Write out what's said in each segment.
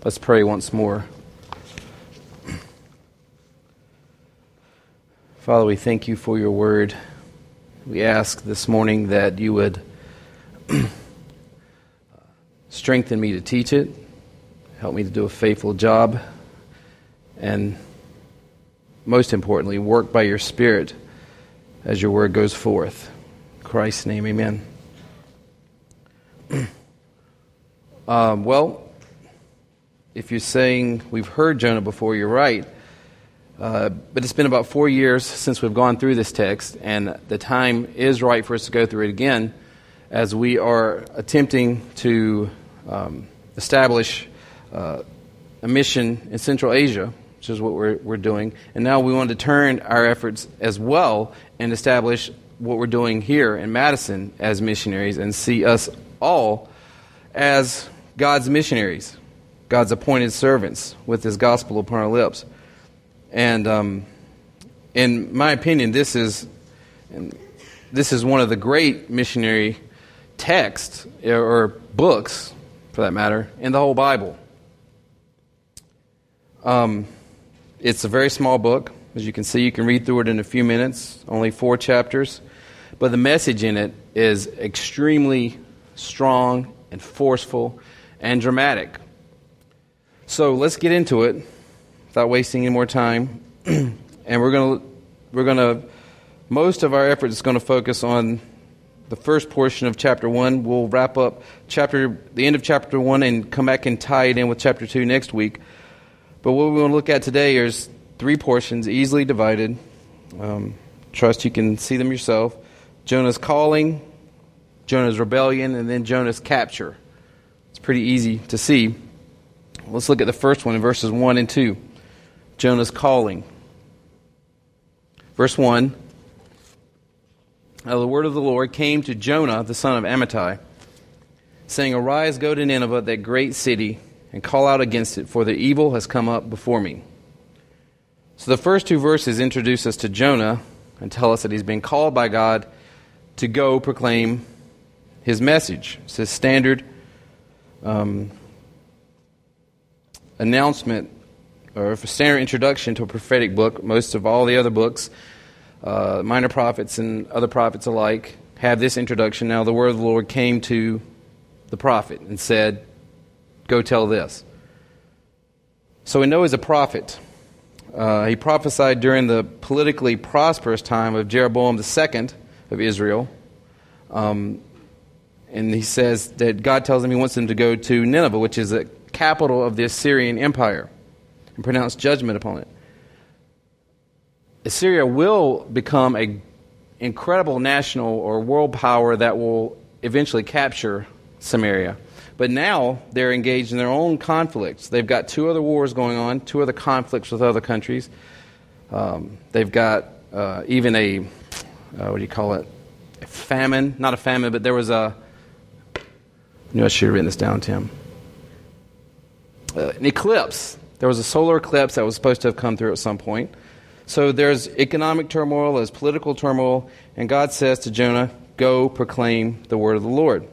Let's pray once more. Father, we thank you for your word. We ask this morning that you would strengthen me to teach it, help me to do a faithful job, and most importantly, work by your Spirit as your word goes forth. In Christ's name, amen. Well, if you're saying we've heard Jonah before, you're right. But it's been about 4 years since we've gone through this text, and the time is right for us to go through it again as we are attempting to establish a mission in Central Asia, which is what we're doing. And now we want to turn our efforts as well and establish what we're doing here in Madison as missionaries and see us all as God's missionaries, God's appointed servants with His gospel upon our lips. And in my opinion, this is one of the great missionary texts, or books, for that matter, in the whole Bible. It's a very small book. As you can see, you can read through it in a few minutes, only 4 chapters. But the message in it is extremely strong and forceful and dramatic. So let's get into it without wasting any more time. And we're going to most of our efforts is going to focus on the first portion of chapter 1. We'll wrap up the end of chapter 1 and come back and tie it in with chapter 2 next week. But what we want to look at today is 3 portions, easily divided. Trust you can see them yourself. Jonah's calling, Jonah's rebellion, and then Jonah's capture. It's pretty easy to see. Let's look at the first one in verses 1 and 2. Jonah's calling. Verse 1. Now the word of the Lord came to Jonah, the son of Amittai, saying, Arise, go to Nineveh, that great city, and call out against it, for the evil has come up before me. So the first 2 verses introduce us to Jonah and tell us that he's been called by God to go proclaim his message. It's his standard announcement, or a standard introduction to a prophetic book. Most of all the other books, minor prophets and other prophets alike, have this introduction. Now the word of the Lord came to the prophet and said, Go tell this. So we know he's a prophet. He prophesied during the politically prosperous time of Jeroboam II of Israel. And he says that God tells him he wants him to go to Nineveh, which is the capital of the Assyrian Empire, and pronounce judgment upon it. Assyria will become an incredible national or world power that will eventually capture Samaria. But now they're engaged in their own conflicts. They've got 2 other wars going on, 2 other conflicts with other countries. They've got even a famine. Not a famine, but there was I knew I should have written this down, Tim. An eclipse. There was a solar eclipse that was supposed to have come through at some point. So there's economic turmoil, there's political turmoil, and God says to Jonah, Go proclaim the word of the Lord.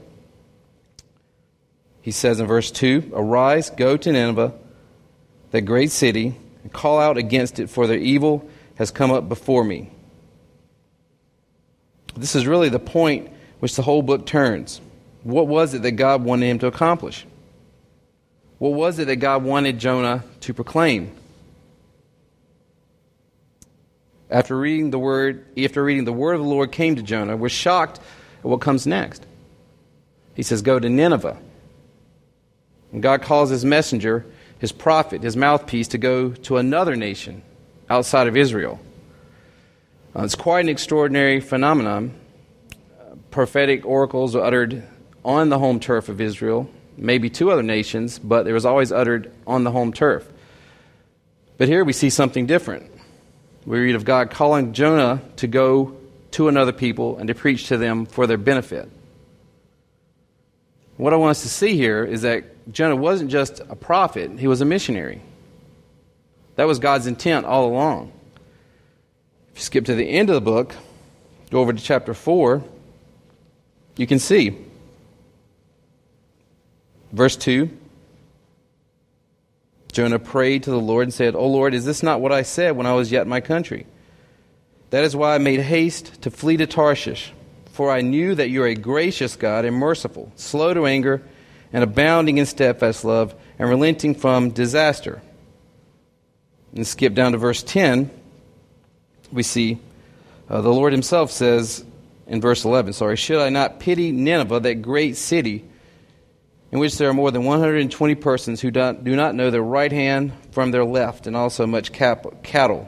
He says in verse 2, Arise, go to Nineveh, that great city, and call out against it, for their evil has come up before me. This is really the point which the whole book turns. What was it that God wanted him to accomplish? What was it that God wanted Jonah to proclaim? After reading the word of the Lord came to Jonah, we're shocked at what comes next. He says, Go to Nineveh. And God calls his messenger, his prophet, his mouthpiece, to go to another nation outside of Israel. It's quite an extraordinary phenomenon. Prophetic oracles are uttered on the home turf of Israel, maybe 2 other nations, but it was always uttered on the home turf. But here we see something different. We read of God calling Jonah to go to another people and to preach to them for their benefit. What I want us to see here is that Jonah wasn't just a prophet, he was a missionary. That was God's intent all along. If you skip to the end of the book, go over to chapter 4, you can see. Verse 2, Jonah prayed to the Lord and said, "O Lord, is this not what I said when I was yet in my country? That is why I made haste to flee to Tarshish, for I knew that you are a gracious God and merciful, slow to anger, and abounding in steadfast love, and relenting from disaster." And skip down to verse 10, we see the Lord himself says in verse 11, "Should I not pity Nineveh, that great city, in which there are more than 120 persons who do not know their right hand from their left, and also much cattle?"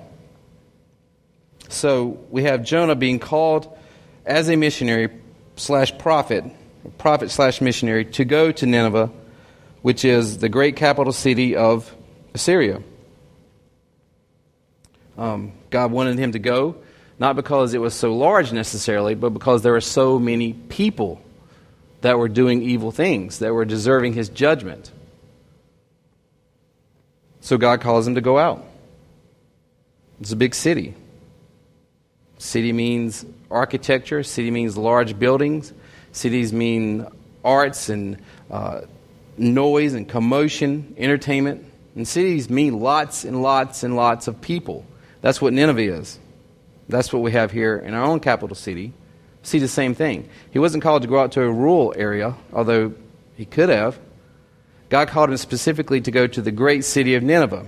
So we have Jonah being called as a missionary slash prophet slash missionary to go to Nineveh, which is the great capital city of Assyria. God wanted him to go, not because it was so large necessarily, but because there were so many people that were doing evil things, that were deserving his judgment. So God calls him to go out. It's a big city. City means architecture. City means large buildings. Cities mean arts and noise and commotion, entertainment. And cities mean lots and lots and lots of people. That's what Nineveh is. That's what we have here in our own capital city. See the same thing. He wasn't called to go out to a rural area, although he could have. God called him specifically to go to the great city of Nineveh.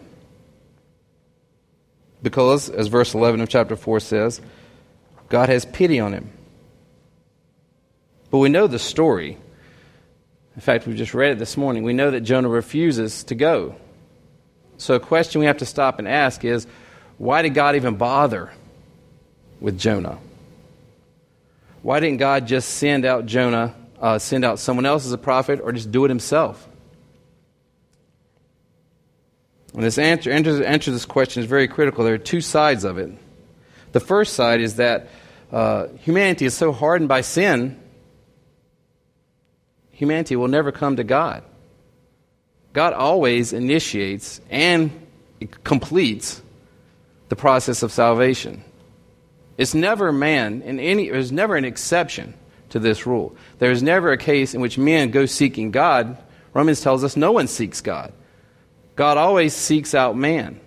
Because, as verse 11 of chapter 4 says, God has pity on him. But we know the story. In fact, we just read it this morning. We know that Jonah refuses to go. So a question we have to stop and ask is, why did God even bother with Jonah? Why didn't God just send out someone else as a prophet, or just do it himself? And this answer to this question is very critical. There are two sides of it. The first side is that humanity is so hardened by sin, humanity will never come to God. God always initiates and completes the process of salvation. It's never there's never an exception to this rule. There's never a case in which men go seeking God. Romans tells us no one seeks God. God always seeks out man.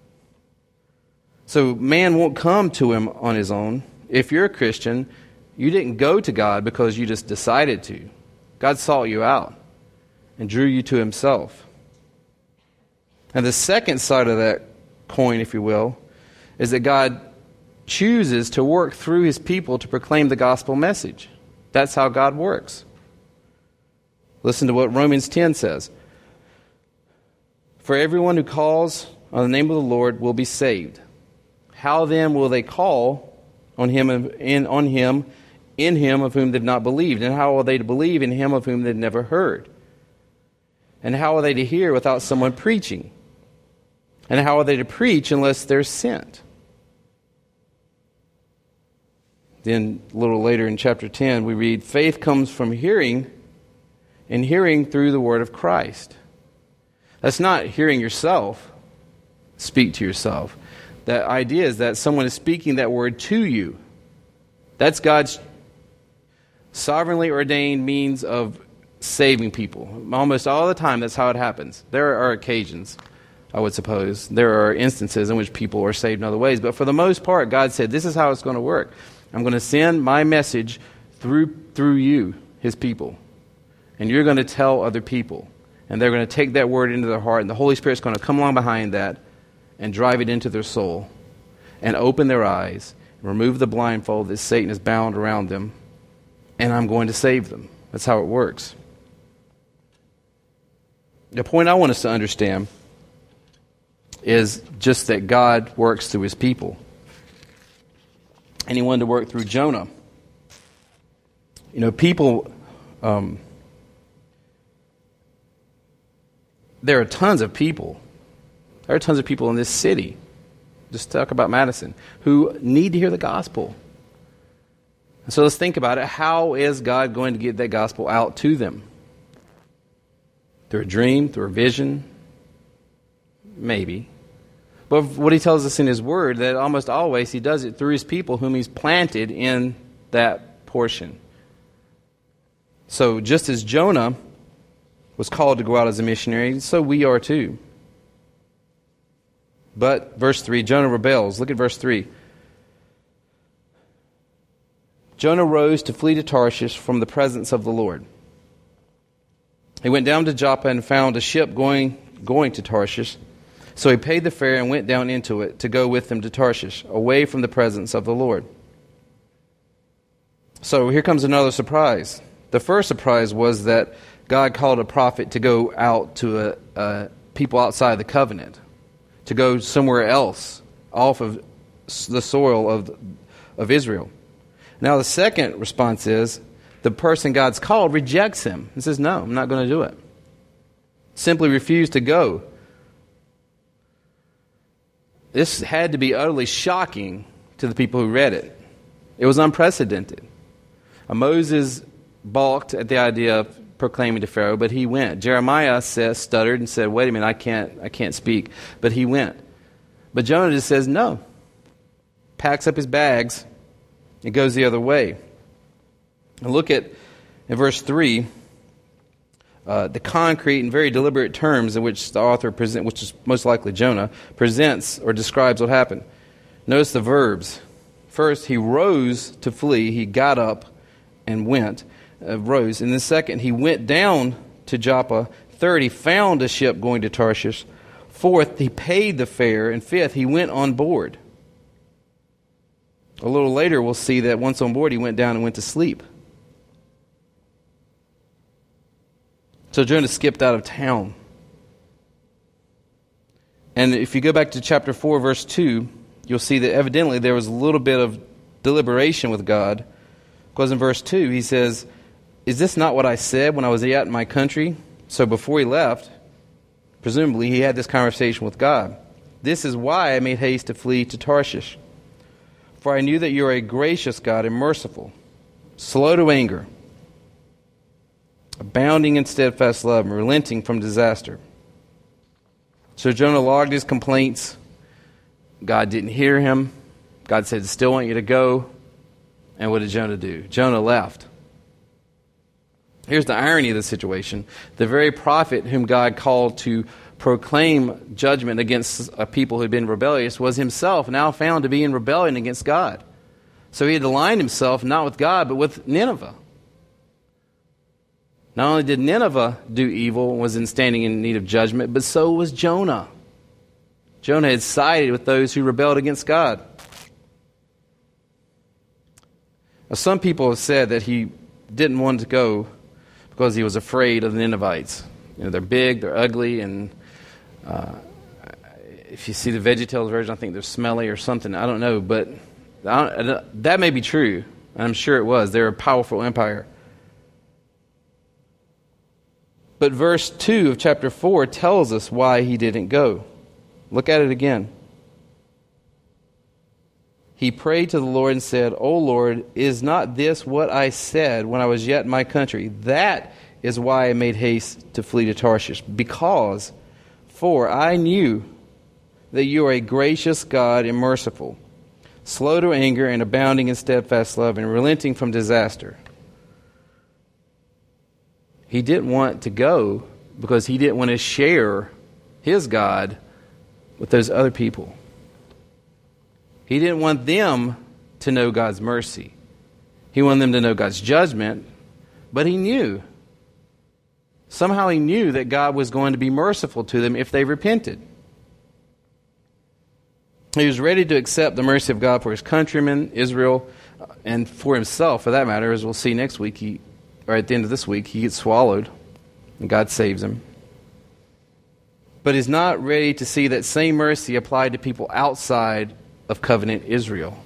So man won't come to him on his own. If you're a Christian, you didn't go to God because you just decided to. God sought you out and drew you to himself. And the second side of that coin, if you will, is that God chooses to work through his people to proclaim the gospel message. That's how God works. Listen to what Romans 10 says. "For everyone who calls on the name of the Lord will be saved. How then will they call on him in him of whom they've not believed? And how are they to believe in him of whom they've never heard? And how are they to hear without someone preaching? And how are they to preach unless they're sent?" Then a little later in chapter 10, we read, "Faith comes from hearing, and hearing through the word of Christ." That's not hearing yourself speak to yourself. The idea is that someone is speaking that word to you. That's God's sovereignly ordained means of saving people. Almost all the time, that's how it happens. There are occasions, I would suppose. There are instances in which people are saved in other ways. But for the most part, God said, this is how it's going to work. I'm going to send my message through you, his people. And you're going to tell other people. And they're going to take that word into their heart. And the Holy Spirit's going to come along behind that and drive it into their soul. And open their eyes. And remove the blindfold that Satan has bound around them. And I'm going to save them. That's how it works. The point I want us to understand is just that God works through his people. And he wanted to work through Jonah. You know, people, there are tons of people. There are tons of people in this city, just talk about Madison, who need to hear the gospel. So let's think about it. How is God going to get that gospel out to them? Through a dream, through a vision? Maybe. But what he tells us in his word, that almost always he does it through his people whom he's planted in that portion. So just as Jonah was called to go out as a missionary, so we are too. But, verse 3, Jonah rebels. Look at verse 3. Jonah rose to flee to Tarshish from the presence of the Lord. He went down to Joppa and found a ship going to Tarshish. So he paid the fare and went down into it to go with them to Tarshish, away from the presence of the Lord. So here comes another surprise. The first surprise was that God called a prophet to go out to people outside the covenant, to go somewhere else, off of the soil of Israel. Now the second response is, the person God's called rejects him and says, no, I'm not going to do it. Simply refused to go. This had to be utterly shocking to the people who read it. It was unprecedented. Moses balked at the idea of proclaiming to Pharaoh, but he went. Jeremiah stuttered and said, wait a minute, I can't speak. But he went. But Jonah just says no. Packs up his bags and goes the other way. And look at in verse 3, the concrete and very deliberate terms in which the author presents, which is most likely Jonah, presents or describes what happened. Notice the verbs. First, he rose to flee. He got up and went, rose. And then second, he went down to Joppa. Third, he found a ship going to Tarshish. Fourth, he paid the fare. And fifth, he went on board. A little later, we'll see that once on board, he went down and went to sleep. So Jonah skipped out of town. And if you go back to chapter 4, verse 2, you'll see that evidently there was a little bit of deliberation with God. Because in verse 2, he says, is this not what I said when I was yet in my country? So before he left, presumably he had this conversation with God. This is why I made haste to flee to Tarshish. For I knew that you are a gracious God and merciful, slow to anger, abounding in steadfast love, and relenting from disaster. So Jonah logged his complaints. God didn't hear him. God said, still want you to go. And what did Jonah do? Jonah left. Here's the irony of the situation. The very prophet whom God called to proclaim judgment against a people who had been rebellious was himself now found to be in rebellion against God. So he had aligned himself not with God but with Nineveh. Not only did Nineveh do evil and was standing in need of judgment, but so was Jonah. Jonah had sided with those who rebelled against God. Now, some people have said that he didn't want to go because he was afraid of the Ninevites. They're big, they're ugly, and if you see the VeggieTales version, I think they're smelly or something. I don't know, but that may be true. I'm sure it was. They're a powerful empire. But verse 2 of chapter 4 tells us why he didn't go. Look at it again. He prayed to the Lord and said, O Lord, is not this what I said when I was yet in my country? That is why I made haste to flee to Tarshish. For I knew that you are a gracious God and merciful, slow to anger and abounding in steadfast love and relenting from disaster. He didn't want to go because he didn't want to share his God with those other people. He didn't want them to know God's mercy. He wanted them to know God's judgment, but he knew. Somehow he knew that God was going to be merciful to them if they repented. He was ready to accept the mercy of God for his countrymen, Israel, and for himself, for that matter, as we'll see next week, or at the end of this week, he gets swallowed, and God saves him. But he's not ready to see that same mercy applied to people outside of covenant Israel.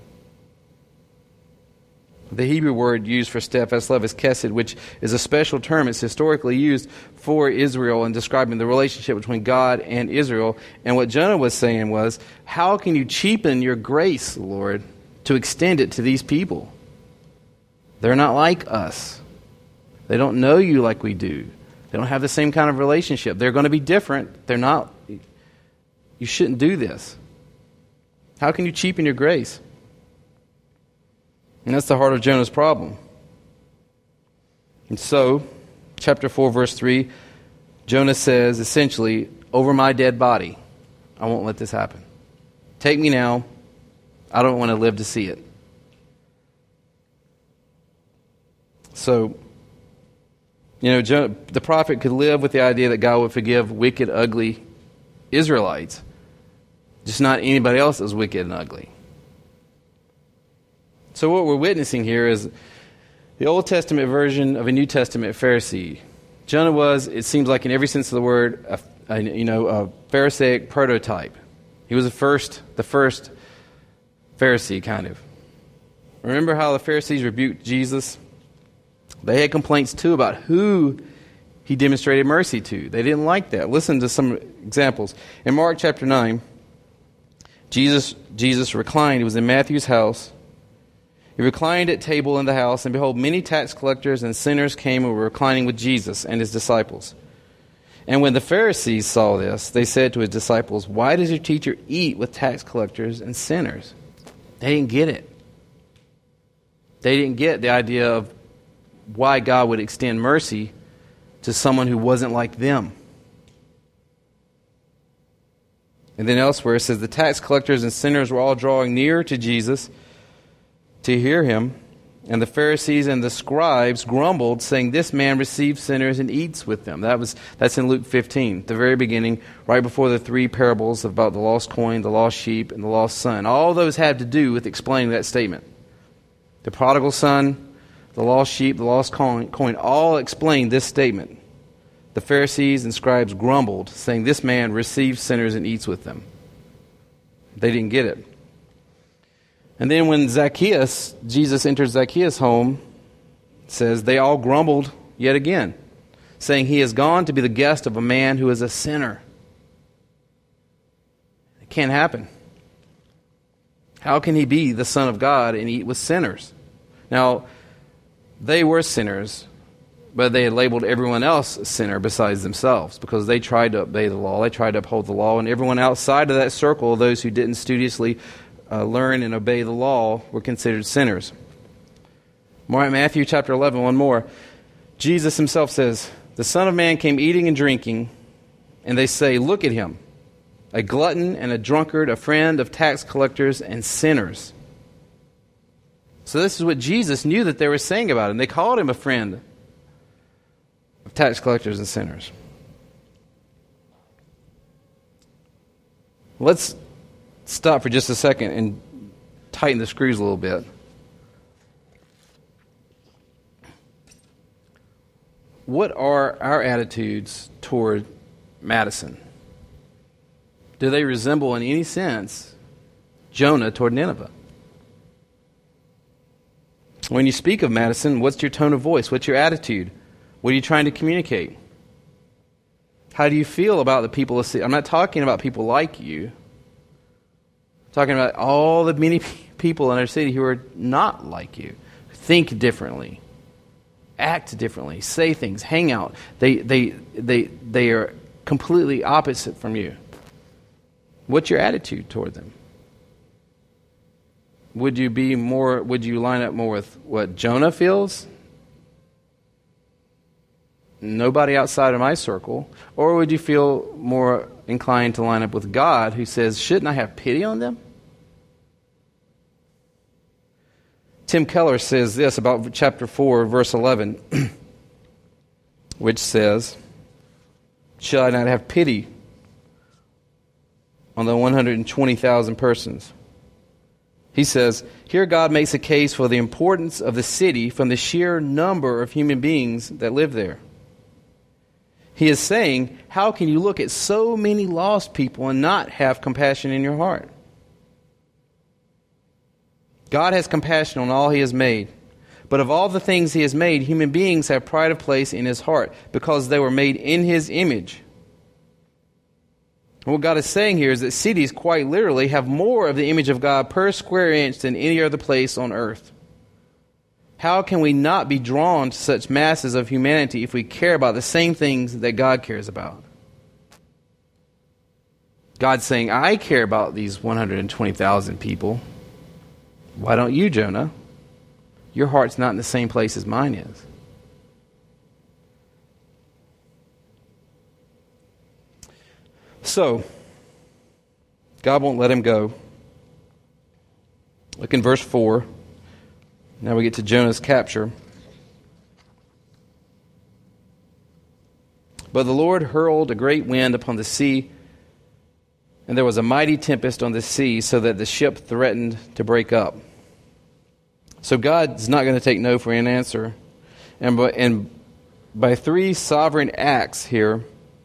The Hebrew word used for steadfast love is kesed, which is a special term. It's historically used for Israel in describing the relationship between God and Israel. And what Jonah was saying was, how can you cheapen your grace, Lord, to extend it to these people? They're not like us. They don't know you like we do. They don't have the same kind of relationship. They're going to be different. They're not. You shouldn't do this. How can you cheapen your grace? And that's the heart of Jonah's problem. And so, chapter 4, verse 3, Jonah says, essentially, over my dead body. I won't let this happen. Take me now. I don't want to live to see it. So, the prophet could live with the idea that God would forgive wicked, ugly Israelites, just not anybody else that's wicked and ugly. So what we're witnessing here is the Old Testament version of a New Testament Pharisee. Jonah was, it seems like in every sense of the word, a Pharisaic prototype. He was the first Pharisee, kind of. Remember how the Pharisees rebuked Jesus? They had complaints too about who he demonstrated mercy to. They didn't like that. Listen to some examples. In Mark chapter 9, Jesus reclined. He was in Matthew's house. He reclined at table in the house, and behold, many tax collectors and sinners came and were reclining with Jesus and his disciples. And when the Pharisees saw this, they said to his disciples, "Why does your teacher eat with tax collectors and sinners?" They didn't get it. They didn't get the idea of why God would extend mercy to someone who wasn't like them. And then elsewhere it says the tax collectors and sinners were all drawing near to Jesus to hear him, and the Pharisees and the scribes grumbled, saying, "This man receives sinners and eats with them." That's in Luke 15, the very beginning, right before the three parables about the lost coin, the lost sheep, and the lost son. All those have to do with explaining that statement. The prodigal son, the lost sheep, the lost coin, all explain this statement. The Pharisees and scribes grumbled, saying, "This man receives sinners and eats with them." They didn't get it. And then when Jesus enters Zacchaeus' home, it says, they all grumbled yet again, saying, "He has gone to be the guest of a man who is a sinner." It can't happen. How can he be the Son of God and eat with sinners? Now, they were sinners, but they had labeled everyone else a sinner besides themselves because they tried to obey the law, they tried to uphold the law, and everyone outside of that circle, those who didn't studiously learn and obey the law, were considered sinners. Matthew chapter 11, one more. Jesus himself says, "The Son of Man came eating and drinking, and they say, 'Look at him, a glutton and a drunkard, a friend of tax collectors and sinners.'" So this is what Jesus knew that they were saying about him. They called him a friend of tax collectors and sinners. Let's stop for just a second and tighten the screws a little bit. What are our attitudes toward Madison? Do they resemble in any sense Jonah toward Nineveh? When you speak of Madison, what's your tone of voice? What's your attitude? What are you trying to communicate? How do you feel about the people of the city? I'm not talking about people like you. I'm talking about all the many people in our city who are not like you, think differently, act differently, say things, hang out. They are completely opposite from you. What's your attitude toward them? Would you line up more with what Jonah feels? Nobody outside of my circle. Or would you feel more inclined to line up with God, who says, "Shouldn't I have pity on them?" Tim Keller says this about chapter 4, verse 11, which says, "Should I not have pity on the 120,000 persons?" He says, "Here God makes a case for the importance of the city from the sheer number of human beings that live there. He is saying, how can you look at so many lost people and not have compassion in your heart? God has compassion on all he has made. But of all the things he has made, human beings have pride of place in his heart because they were made in his image." And what God is saying here is that cities quite literally have more of the image of God per square inch than any other place on earth. How can we not be drawn to such masses of humanity if we care about the same things that God cares about? God's saying, I care about these 120,000 people. Why don't you, Jonah? Your heart's not in the same place as mine is. So, God won't let him go. Look in verse 4. Now we get to Jonah's capture. But the Lord hurled a great wind upon the sea, and there was a mighty tempest on the sea, so that the ship threatened to break up. So God's not going to take no for an answer. And by three sovereign acts here,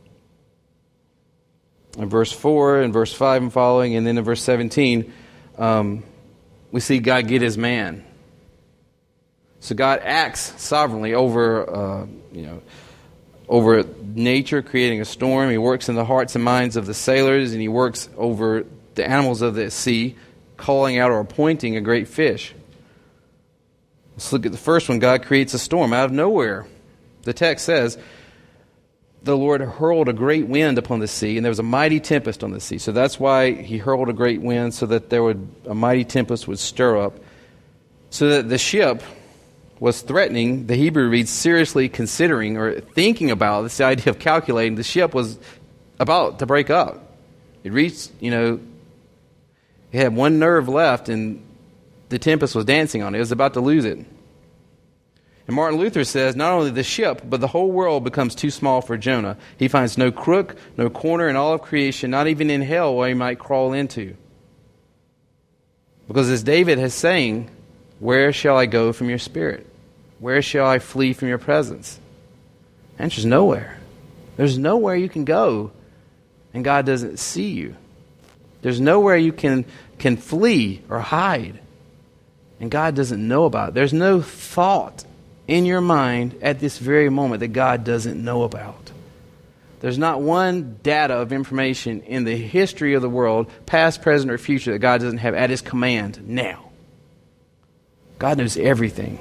in verse 4, and verse 5 and following, and then in verse 17, we see God get his man. So God acts sovereignly over nature, creating a storm. He works in the hearts and minds of the sailors, and he works over the animals of the sea, calling out or appointing a great fish. Let's look at the first one. God creates a storm out of nowhere. The text says, the Lord hurled a great wind upon the sea, and there was a mighty tempest on the sea. So that's why he hurled a great wind, so that a mighty tempest would stir up, so that the ship was threatening. The Hebrew reads seriously considering or thinking about this idea of calculating. The ship was about to break up. It reached, it had one nerve left, and the tempest was dancing on it. It was about to lose it. And Martin Luther says, not only the ship, but the whole world becomes too small for Jonah. He finds no crook, no corner in all of creation, not even in hell where he might crawl into. Because as David is saying, where shall I go from your spirit? Where shall I flee from your presence? The answer is nowhere. There's nowhere you can go and God doesn't see you. There's nowhere you can flee or hide and God doesn't know about it. There's no thought in your mind at this very moment that God doesn't know about. There's not one data of information in the history of the world, past, present, or future, that God doesn't have at his command now. God knows everything.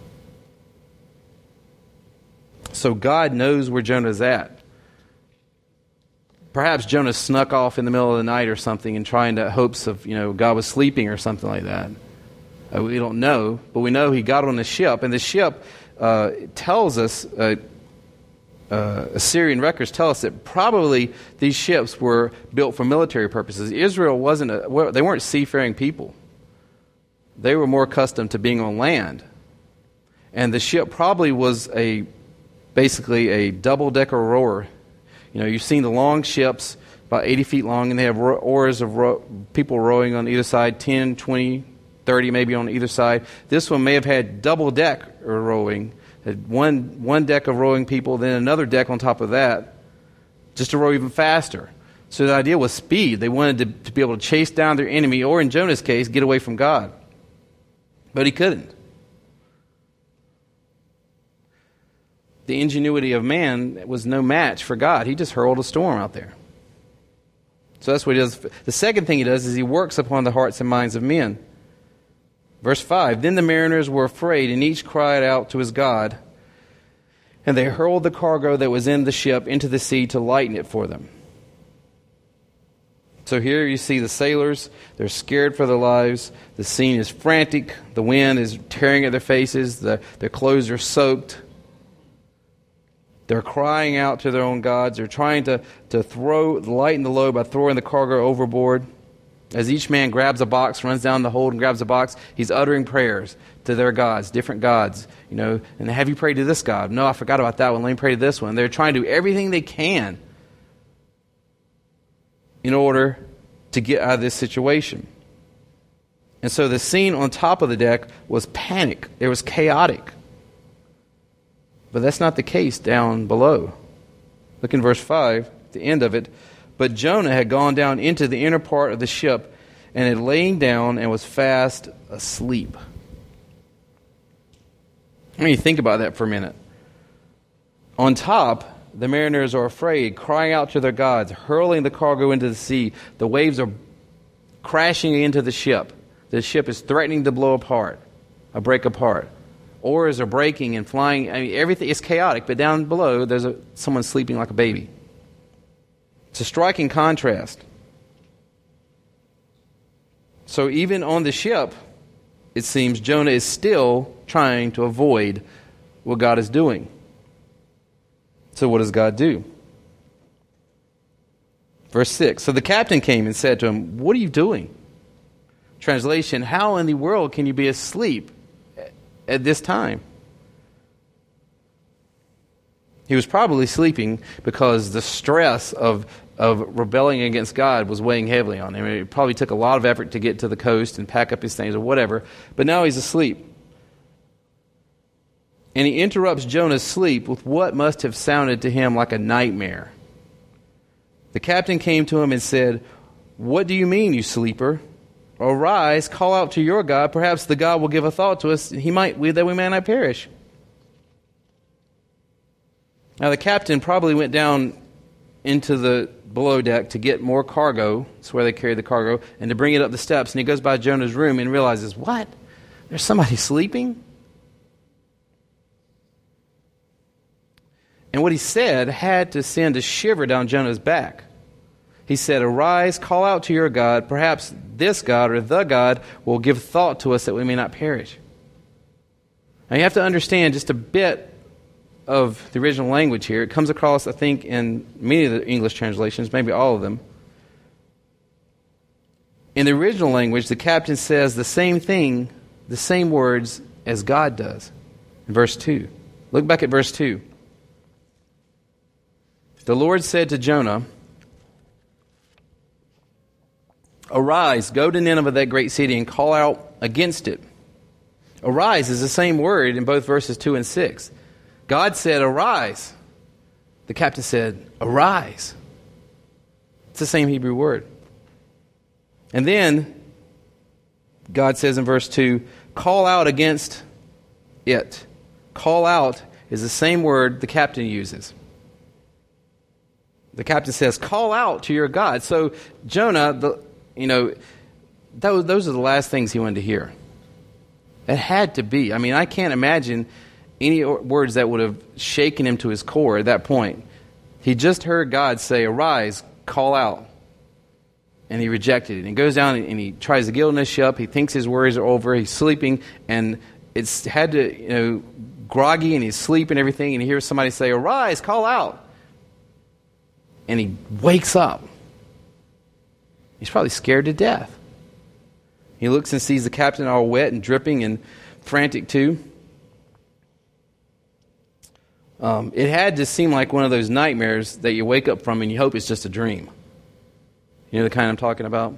So God knows where Jonah's at. Perhaps Jonah snuck off in the middle of the night or something and trying to hopes of, God was sleeping or something like that. We don't know, but we know he got on the ship, and the ship tells us, Assyrian records tell us that probably these ships were built for military purposes. Israel they weren't seafaring people. They were more accustomed to being on land. And the ship probably was basically a double-decker rower. You've seen the long ships, about 80 feet long, and they have oars of people rowing on either side, 10, 20, 30 maybe on either side. This one may have had double deck rowing, had one deck of rowing people, then another deck on top of that, just to row even faster. So the idea was speed. They wanted to be able to chase down their enemy, or in Jonah's case, get away from God. But he couldn't. The ingenuity of man was no match for God. He just hurled a storm out there. So that's what he does. The second thing he does is he works upon the hearts and minds of men. Verse 5, then the mariners were afraid, and each cried out to his God, and they hurled the cargo that was in the ship into the sea to lighten it for them. So here you see the sailors. They're scared for their lives. The scene is frantic. The wind is tearing at their faces. Their clothes are soaked. They're crying out to their own gods. They're trying to lighten the load by throwing the cargo overboard. As each man grabs a box, runs down the hold and grabs a box, he's uttering prayers to their gods, different gods. And have you prayed to this God? No, I forgot about that one. Let me pray to this one. They're trying to do everything they can in order to get out of this situation. And so the scene on top of the deck was panic. It was chaotic. But that's not the case down below. Look in verse 5, the end of it. But Jonah had gone down into the inner part of the ship and had lain down and was fast asleep. I mean, think about that for a minute. On top, the mariners are afraid, crying out to their gods, hurling the cargo into the sea. The waves are crashing into the ship. The ship is threatening to break apart. Oars are breaking and flying. I mean, everything is chaotic, but down below, there's someone sleeping like a baby. It's a striking contrast. So even on the ship, it seems Jonah is still trying to avoid what God is doing. So what does God do? Verse 6, so the captain came and said to him, what are you doing? Translation, how in the world can you be asleep at this time? He was probably sleeping because the stress of rebelling against God was weighing heavily on him. It probably took a lot of effort to get to the coast and pack up his things or whatever, but now he's asleep. And he interrupts Jonah's sleep with what must have sounded to him like a nightmare. The captain came to him and said, what do you mean, you sleeper? Arise, call out to your God. Perhaps the God will give a thought to us that we may not perish. Now the captain probably went down into the below deck to get more cargo. That's where they carry the cargo. And to bring it up the steps. And he goes by Jonah's room and realizes, what? There's somebody sleeping? And what he said had to send a shiver down Jonah's back. He said, arise, call out to your God. Perhaps this God or the God will give thought to us that we may not perish. Now you have to understand just a bit of the original language here. It comes across, I think, in many of the English translations, maybe all of them. In the original language, the captain says the same thing, the same words as God does. In verse 2. Look back at verse 2. The Lord said to Jonah, arise, go to Nineveh, that great city, and call out against it. Arise is the same word in both verses 2 and 6. God said, arise. The captain said, arise. It's the same Hebrew word. And then God says in verse 2, call out against it. Call out is the same word the captain uses. The captain says, call out to your God. So Jonah, those are the last things he wanted to hear. It had to be. I mean, I can't imagine any words that would have shaken him to his core at that point. He just heard God say, arise, call out. And he rejected it. And he goes down and he tries to get on this ship. He thinks his worries are over. He's sleeping. And it's had to, groggy, and he's asleep and everything. And he hears somebody say, arise, call out. And he wakes up. He's probably scared to death. He looks and sees the captain all wet and dripping and frantic too. It had to seem like one of those nightmares that you wake up from and you hope it's just a dream. You know the kind I'm talking about?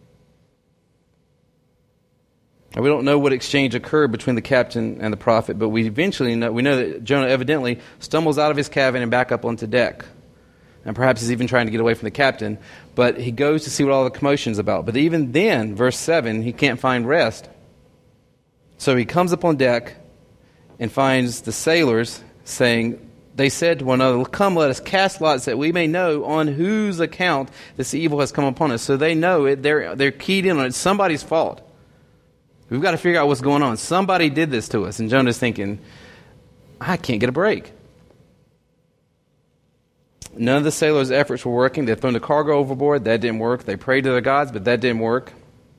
And we don't know what exchange occurred between the captain and the prophet, but we know that Jonah evidently stumbles out of his cabin and back up onto deck. And perhaps he's even trying to get away from the captain. But he goes to see what all the commotion's about. But even then, verse 7, he can't find rest. So he comes up on deck and finds the sailors saying, they said to one another, come, let us cast lots that we may know on whose account this evil has come upon us. So they know it. They're keyed in on it. It's somebody's fault. We've got to figure out what's going on. Somebody did this to us. And Jonah's thinking, I can't get a break. None of the sailors' efforts were working. They'd thrown the cargo overboard. That didn't work. They prayed to their gods, but that didn't work.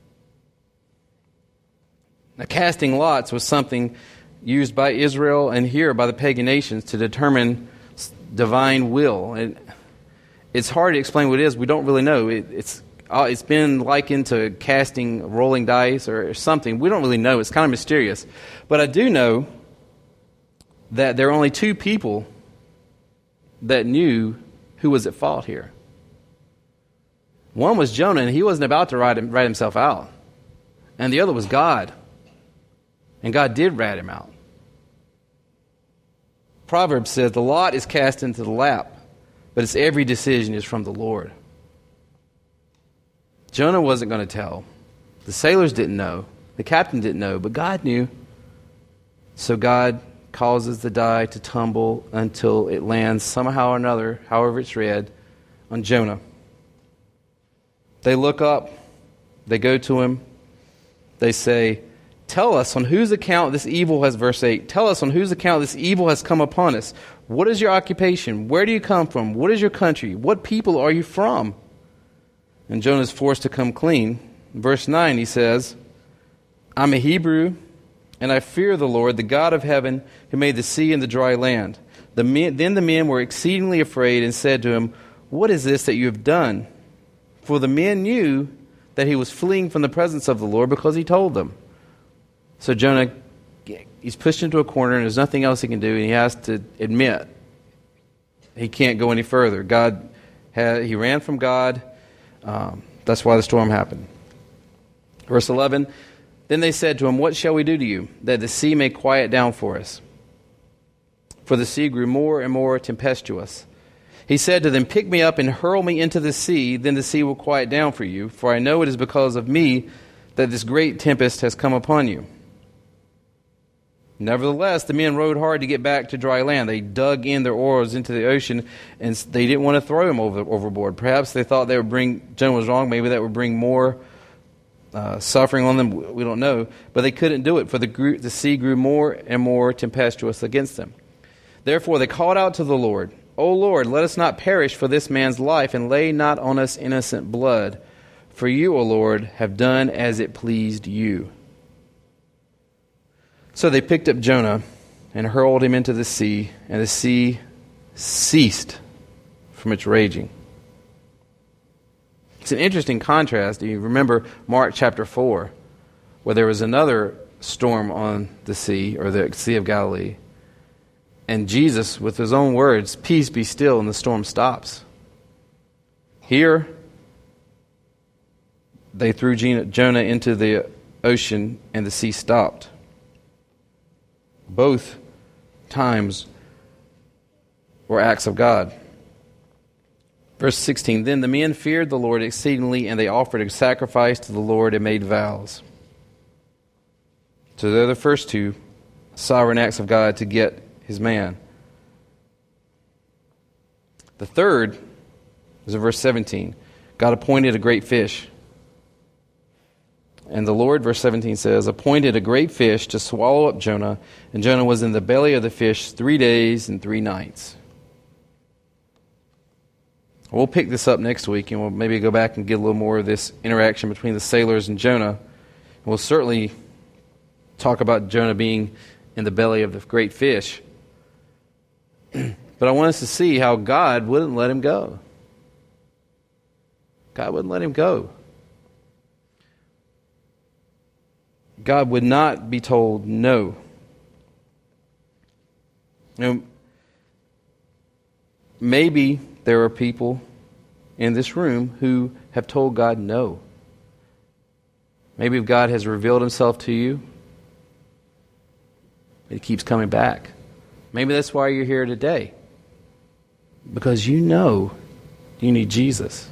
Now, casting lots was something used by Israel and here by the pagan nations to determine divine will. And it's hard to explain what it is. We don't really know. It's been likened to casting rolling dice or something. We don't really know. It's kind of mysterious. But I do know that there are only two people that knew who was at fault here. One was Jonah, and he wasn't about to rat himself out. And the other was God. And God did rat him out. Proverbs says, the lot is cast into the lap, but its every decision is from the Lord. Jonah wasn't going to tell. The sailors didn't know. The captain didn't know, but God knew. So God causes the die to tumble until it lands somehow or another, however it's read, on Jonah. They look up. They go to him. They say, tell us on whose account this evil has, verse 8, tell us on whose account this evil has come upon us. What is your occupation? Where do you come from? What is your country? What people are you from? And Jonah is forced to come clean. In verse 9 he says, I'm a Hebrew, and I fear the Lord, the God of heaven, who made the sea and the dry land. Then the men were exceedingly afraid and said to him, what is this that you have done? For the men knew that he was fleeing from the presence of the Lord because he told them. So Jonah, he's pushed into a corner and there's nothing else he can do, and he has to admit he can't go any further. He ran from God. That's why the storm happened. Verse 11, then they said to him, what shall we do to you, that the sea may quiet down for us? For the sea grew more and more tempestuous. He said to them, pick me up and hurl me into the sea, then the sea will quiet down for you, for I know it is because of me that this great tempest has come upon you. Nevertheless, the men rowed hard to get back to dry land. They dug in their oars into the ocean, and they didn't want to throw him overboard. Perhaps they thought Jonah was wrong. Maybe that would bring more suffering on them. We don't know. But they couldn't do it, for the sea grew more and more tempestuous against them. Therefore they called out to the Lord, O Lord, let us not perish for this man's life, and lay not on us innocent blood. For you, O Lord, have done as it pleased you. So they picked up Jonah and hurled him into the sea, and the sea ceased from its raging. It's an interesting contrast. You remember Mark chapter 4, where there was another storm on the sea, or the Sea of Galilee. And Jesus, with his own words, peace be still, and the storm stops. Here, they threw Jonah into the ocean, and the sea stopped. Both times were acts of God. Verse 16, then the men feared the Lord exceedingly, and they offered a sacrifice to the Lord and made vows. So they're the first two sovereign acts of God to get his man. The third is in verse 17. God appointed a great fish. And the Lord, verse 17 says, appointed a great fish to swallow up Jonah, and Jonah was in the belly of the fish 3 days and 3 nights. We'll pick this up next week, and we'll maybe go back and get a little more of this interaction between the sailors and Jonah. And we'll certainly talk about Jonah being in the belly of the great fish. But I want us to see how God wouldn't let him go. God wouldn't let him go. God would not be told no. Maybe there are people in this room who have told God no. Maybe if God has revealed himself to you, it keeps coming back. Maybe that's why you're here today. Because you know you need Jesus.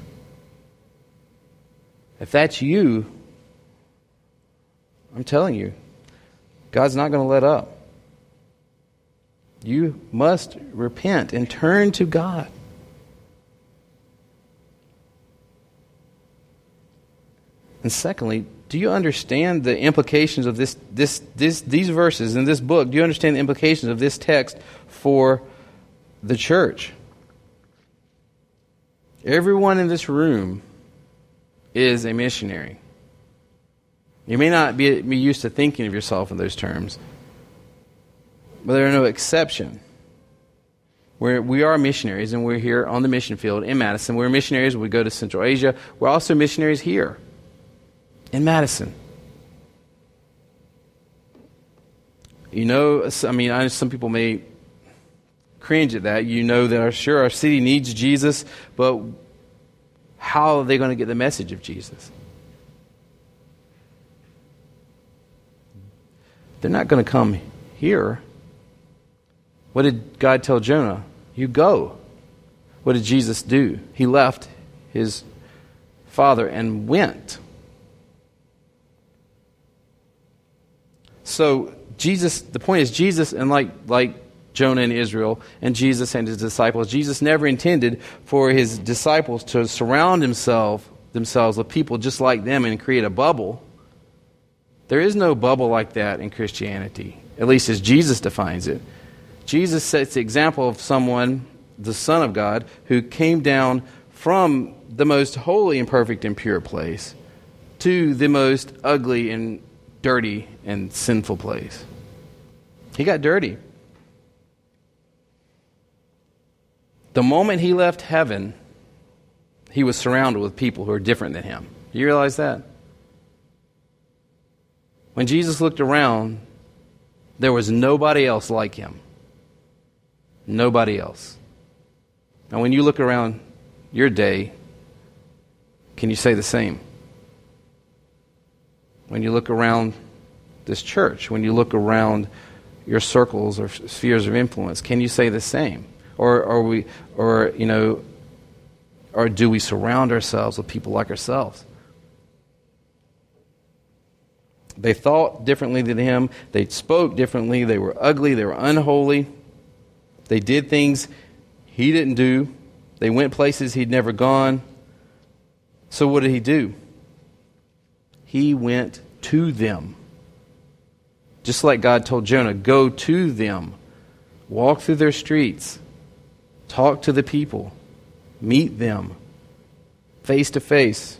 If that's you, I'm telling you, God's not going to let up. You must repent and turn to God. And secondly, do you understand the implications of these verses in this book? Do you understand the implications of this text for the church? Everyone in this room is a missionary. You may not be used to thinking of yourself in those terms, but there are no exception. We are missionaries, and we're here on the mission field in Madison. We're missionaries. We go to Central Asia. We're also missionaries here in Madison. You know, I know some people may cringe at that. You know that our city needs Jesus, but how are they going to get the message of Jesus? They're not going to come here. What did God tell Jonah? You go. What did Jesus do? He left his father and went. So the point is Jesus, and like Jonah and Israel, and Jesus and his disciples, Jesus never intended for his disciples to surround themselves with people just like them and create a bubble. There is no bubble like that in Christianity, at least as Jesus defines it. Jesus sets the example of someone, the Son of God, who came down from the most holy and perfect and pure place to the most ugly and dirty and sinful place. He got dirty. The moment he left heaven he was surrounded with people who are different than him. Do you realize that? When Jesus looked around, there was nobody else like him. Nobody else. Now, when you look around your day, can you say the same? When you look around this church, when you look around your circles or spheres of influence, can you say the same? Or do we surround ourselves with people like ourselves? They thought differently than him. They spoke differently. They were ugly. They were unholy. They did things he didn't do. They went places he'd never gone. So what did he do? He went to them. Just like God told Jonah, go to them. Walk through their streets. Talk to the people. Meet them. Face to face.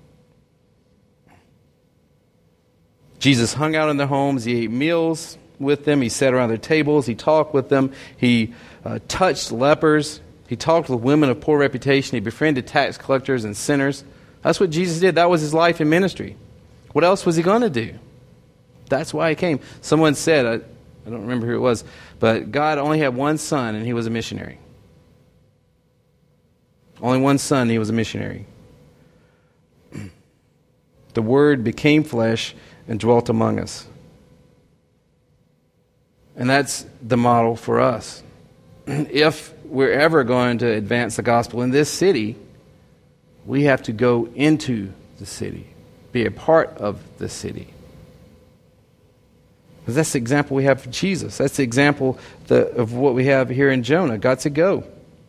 Jesus hung out in their homes. He ate meals with them. He sat around their tables. He talked with them. He touched lepers. He talked with women of poor reputation. He befriended tax collectors and sinners. That's what Jesus did. That was his life and ministry. What else was he going to do? That's why he came. Someone said, I don't remember who it was, but God only had one son and he was a missionary. Only one son and he was a missionary. The Word became flesh and dwelt among us. And that's the model for us. If we're ever going to advance the gospel in this city, we have to go into the city, be a part of the city. Because that's the example we have for Jesus. That's the example of what we have here in Jonah. Got to go.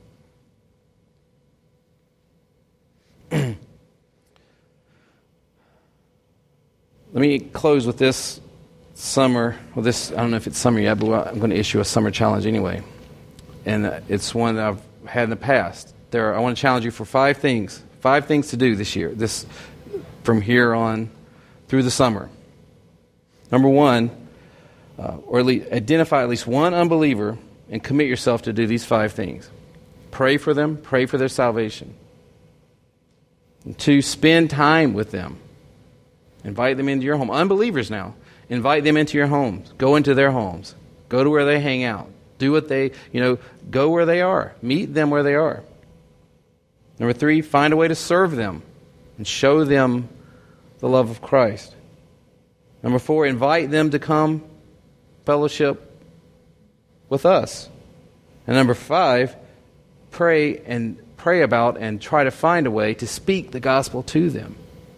Let me close with this summer. Well, I don't know if it's summer yet, but I'm going to issue a summer challenge anyway. And it's one that I've had in the past. I want to challenge you for 5 things. 5 things to do this year, from here on through the summer. Number 1, or at least identify at least one unbeliever and commit yourself to do these 5 things. Pray for them. Pray for their salvation. And 2, spend time with them. Invite them into your home. Unbelievers now. Invite them into your homes. Go into their homes. Go to where they hang out. Do what go where they are. Meet them where they are. Number 3, find a way to serve them and show them the love of Christ. Number 4, invite them to come fellowship with us. And number 5, pray about and try to find a way to speak the gospel to them.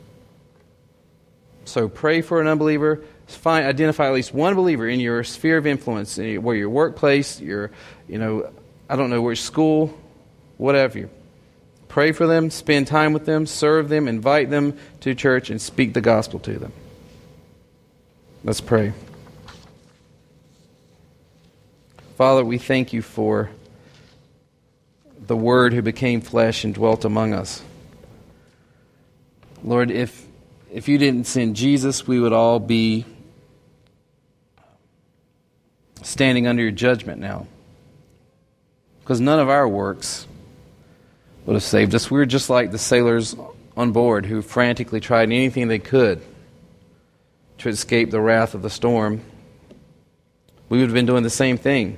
So pray for an unbeliever. Identify at least one believer in your sphere of influence, where your workplace, your school, whatever. Pray for them, spend time with them, serve them, invite them to church, and speak the gospel to them. Let's pray. Father, we thank you for the Word who became flesh and dwelt among us. Lord, if you didn't send Jesus, we would all be standing under your judgment now. Because none of our works would have saved us. We were just like the sailors on board who frantically tried anything they could to escape the wrath of the storm. We would have been doing the same thing.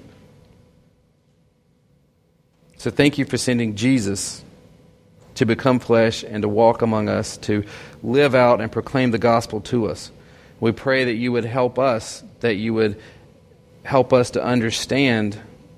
So thank you for sending Jesus to become flesh and to walk among us, to live out and proclaim the gospel to us. We pray that you would help us, that you would help us to understand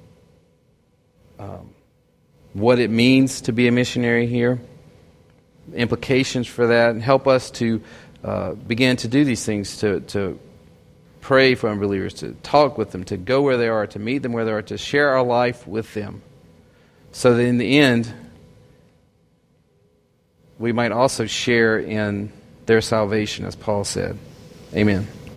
what it means to be a missionary here, implications for that, and help us to begin to do these things, to pray for unbelievers, to talk with them, to go where they are, to meet them where they are, to share our life with them, so that in the end, we might also share in their salvation, as Paul said. Amen.